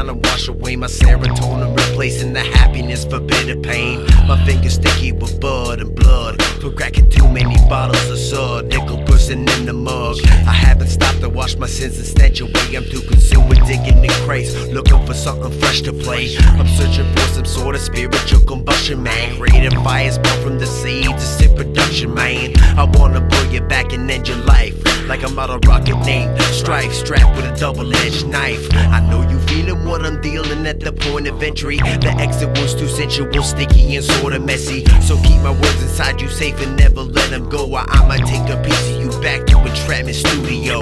trying to wash away my serotonin, replacing the happiness for bitter pain. My fingers sticky with bud and blood from cracking too many bottles of sud, nickel bursting in the mug. I haven't stopped to wash my sins and stench away. I'm too consumed with digging in crates, looking for something fresh to play. I'm searching for some sort of spiritual combustion, man. Creative fires born from the seeds of sin production, man. I wanna blow you back and end your life like I'm out of rocket named Strife, strapped with a double-edged knife. I know you feeling what I'm dealing at the point of entry. The exit was too sensual, sticky and sorta messy. So keep my words inside you safe and never let them go, or I might take a piece of you back to Entrapment Studio.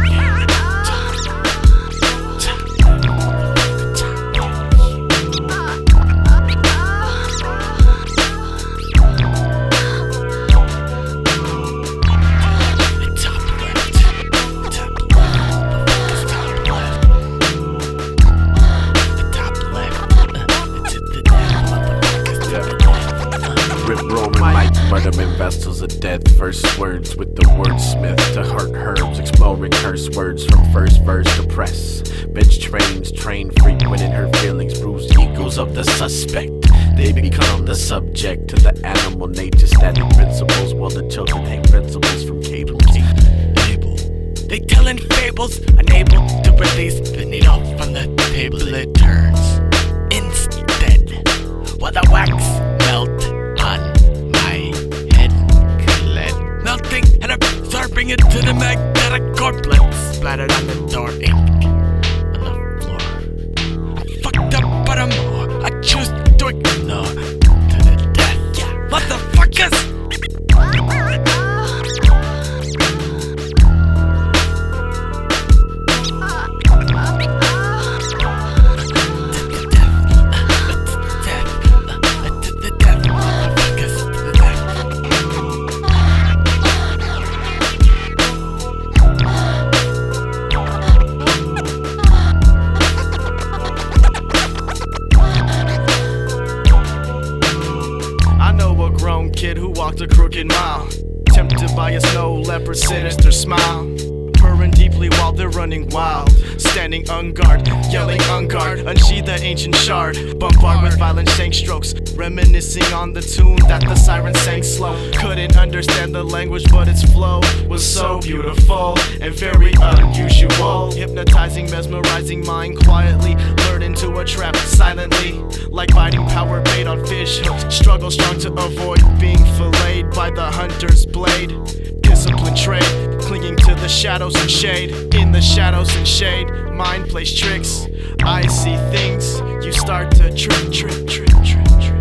Murdering vessels of death, first words with the wordsmith to hurt herbs, exploring curse words from first verse to press. Bitch trains, train frequenting her feelings, bruised egos of the suspect. They become the subject to the animal nature static principles, while the children hang principles from cable. They telling fables, unable to release the needle from the table. It turns instead, while the wax melt on melting and absorbing it to the magnetic corplet, splattered on the door ink on the floor. I fucked up, but I'm more. I choose to ignore to the death. Yeah, motherfuckers! Kid who walked a crooked mile, tempted by a snow leopard sinister smile, purring deeply while they're running wild, standing on guard, yelling on guard, unsheathe the ancient shard, bombard with violent shank strokes, reminiscing on the tune that the siren sang slow. Couldn't understand the language, but its flow was so beautiful and very unusual, hypnotizing, mesmerizing mind, quietly lured into a trap silently, like biting power bait on fish hooks. Struggle strong to avoid being filleted by the hunter's blade. Discipline trade, clinging to the shadows and shade. In the shadows and shade, mind plays tricks. I see things, you start to trip.